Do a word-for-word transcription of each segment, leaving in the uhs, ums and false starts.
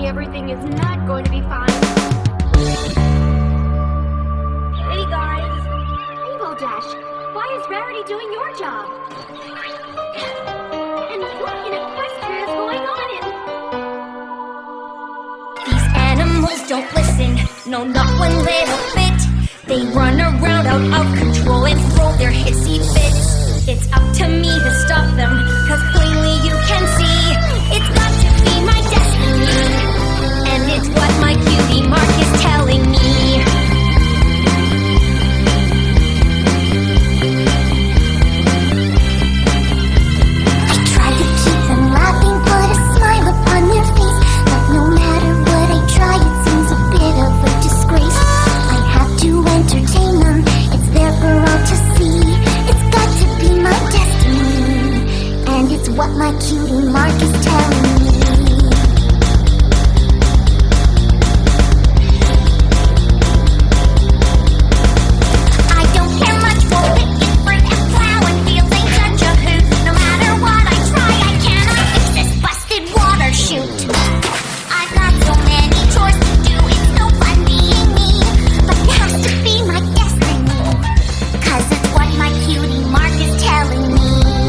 everything is not going to be fine. Hey guys! Rainbow Dash, why is Rarity doing your job? And what in Equestria is going on in? These animals don't listen, no, not one little bit. They run around out of control and throw their hissy fits. It's up to me to stop them, cause plainly you can see it's got to be my destiny, and it's what my cutie mark is telling me. I try to keep them laughing, put a smile upon their face, but no matter what I try, it seems a bit of a disgrace. I have to entertain them, it's there for all to see. It's got to be my destiny, and it's what my cutie mark is telling me. I don't care much for wicked fruit and plowing fields ain't such a hoot. No matter what I try, I cannot fix this busted water chute. I've got so many chores to do, it's no fun being me, but it has to be my destiny, cause it's what my cutie mark is telling me.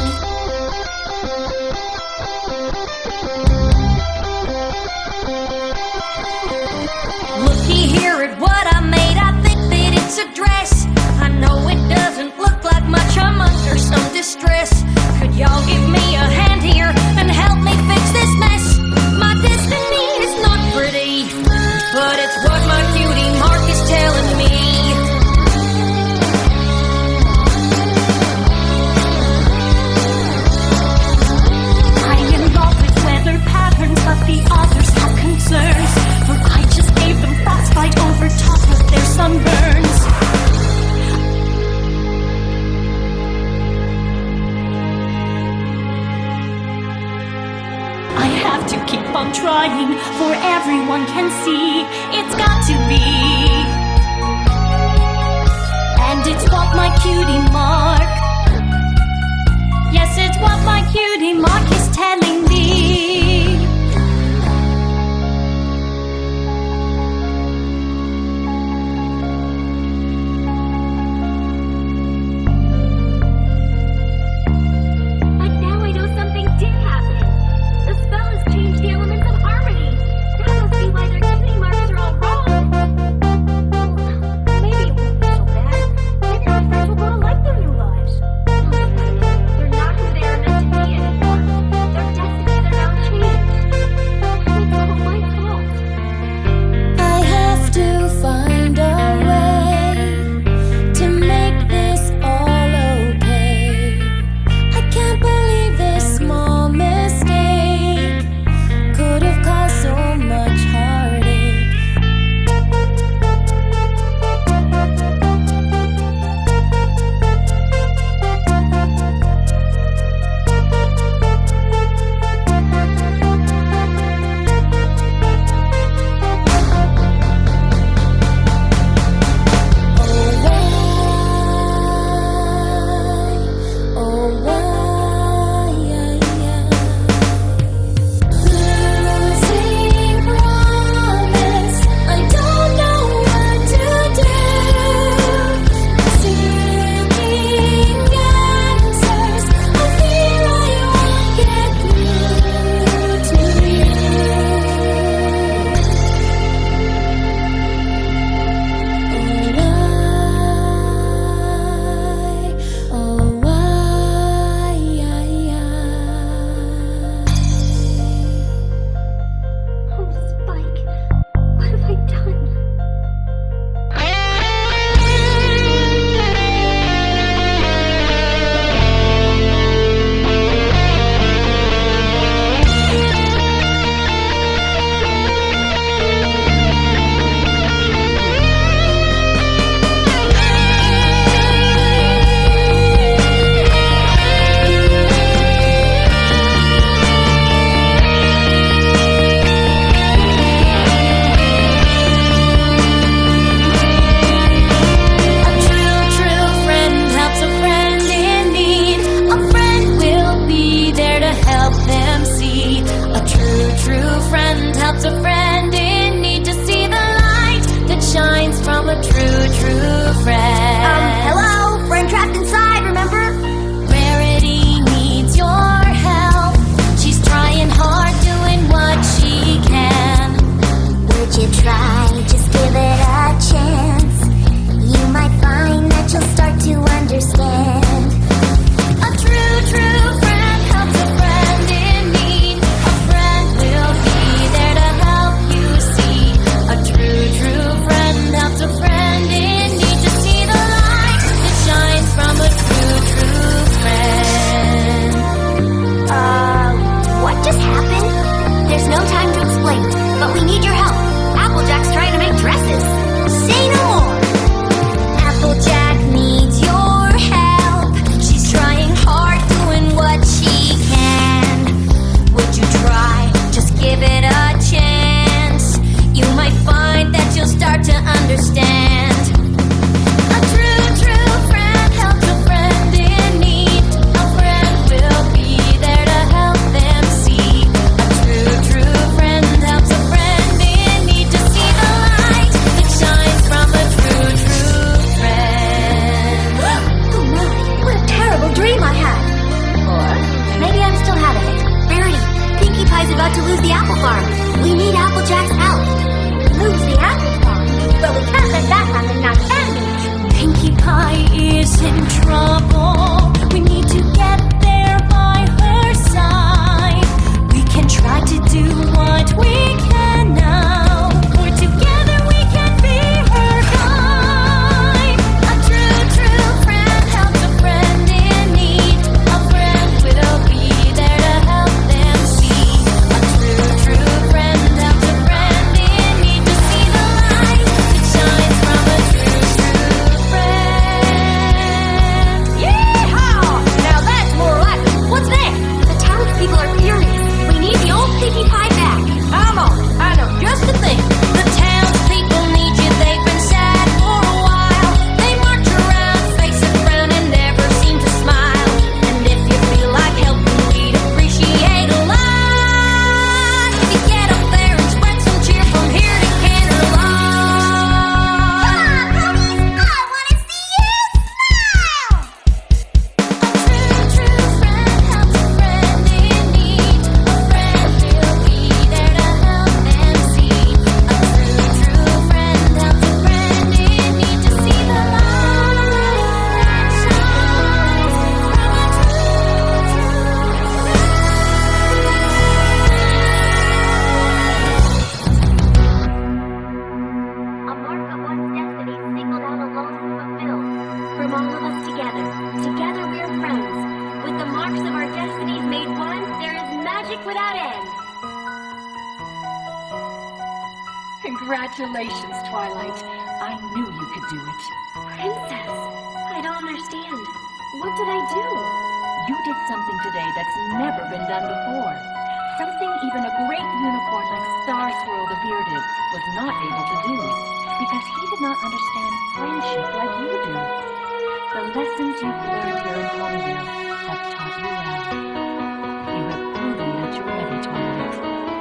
Looky here at what I made, I think that it's a dress. I know it doesn't look like much, I'm under some distress. Could y'all give me a hand here and help me fix this mess? My destiny is not pretty, but it's what my cutie mark is telling me. I'm involved with weather patterns, but the others have concerns, for I just gave them frostbite over top of their sunburns. I have to keep on trying, for everyone can see it's got to be. And it's what my cutie mark, yes, it's what my cutie mark is telling me. But now I know something did happen. The spell has changed the elements of harmony. That must be why their cutie marks are all wrong. Maybe it won't be so bad. Maybe my friends will grow to like their new lives. They're not who they are meant to be anymore. Their destiny time to explain it, but we need your help. Applejack's trying to make dresses. Say no more. Applejack needs your help. She's trying hard, doing what she can. Would you try? Just give it a chance. You might find that you'll start to understand. A true, true friend helps a friend in need. A friend will be there to help them see. A true, true friend helps a friend in need to see the light that shines from a true, true friend. Oh my, what a terrible dream I had. Or maybe I'm still having it. Rarity, Pinkie Pie's about to lose the apple farm. We need Applejack's help. Lose the apple farm? But we can't let that happen, now can we? Pinkie Pie is in trouble. We need to get there by her side. We can try to do what we can now. For together we can be her guide. A true, true friend helps a friend in need. A friend will be there to help them see. A true, true friend helps a friend in need to see the light that shines from a true, true friend. Yeehaw! Now that's more like it. What's next? The townspeople are furious. We need the old Pinkie Pie back. I'm on it. I know just the thing. The townspeople need you. They've been sad for a while. They march around, face a frown, and never seem to smile. And if you feel like helping, we'd appreciate a lot. If you get up there and spread some cheer from here to Canterlot. Come on, ponies! I want to see you smile! A true, true friend helps a friend in need. A friend will be there to help them see. A true, true friend helps a friend in need to see the light that shines from a true, A mark of one's destiny singled out alone to fulfill. From all of us together, together we're friends. With the marks of our destinies made one, there is magic without end. Congratulations, Twilight. I knew you could do it. Princess, I don't understand. What did I do? You did something today that's never been done before. Something even a great unicorn like Star Swirl the Bearded was not able to do, because he did not understand friendship like you do. The lessons you've learned here in Ponyville have taught you well. You have proven that you're ready, Twilight.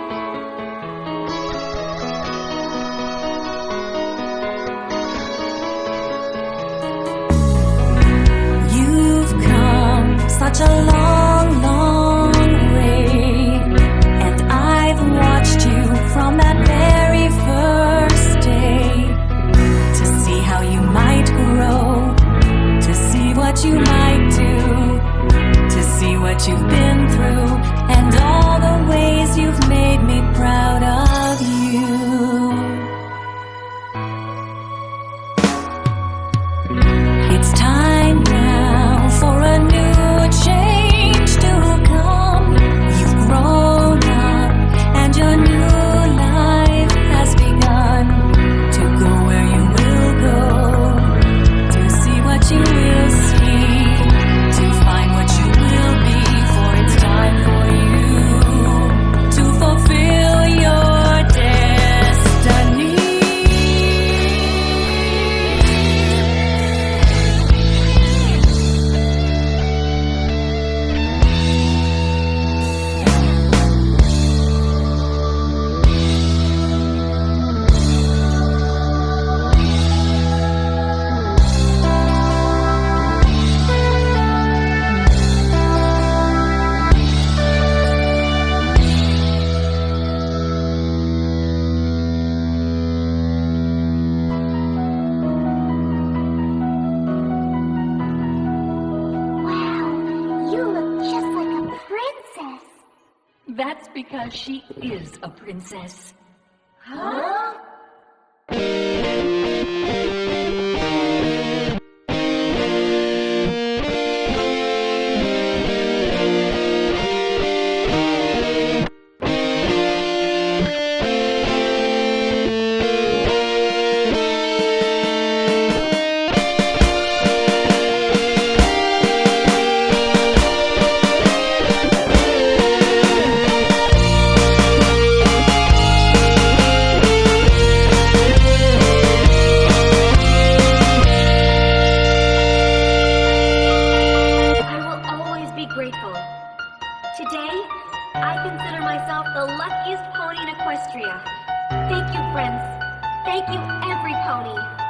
You've come such a long, long way, and I've watched you from that very first day, to see how you might grow, to see what you might do, to see what you've been through, and all the ways you've made me proud of you. It's time now for a new change to come. You've grown up and your new life has begun. To go where you will go, to see what you will see, to find what you will be, for it's time for you to fulfill your destiny. Wow, you look just like a princess. That's because she is a princess. Huh? Equestria. Thank you, friends. Thank you, every pony.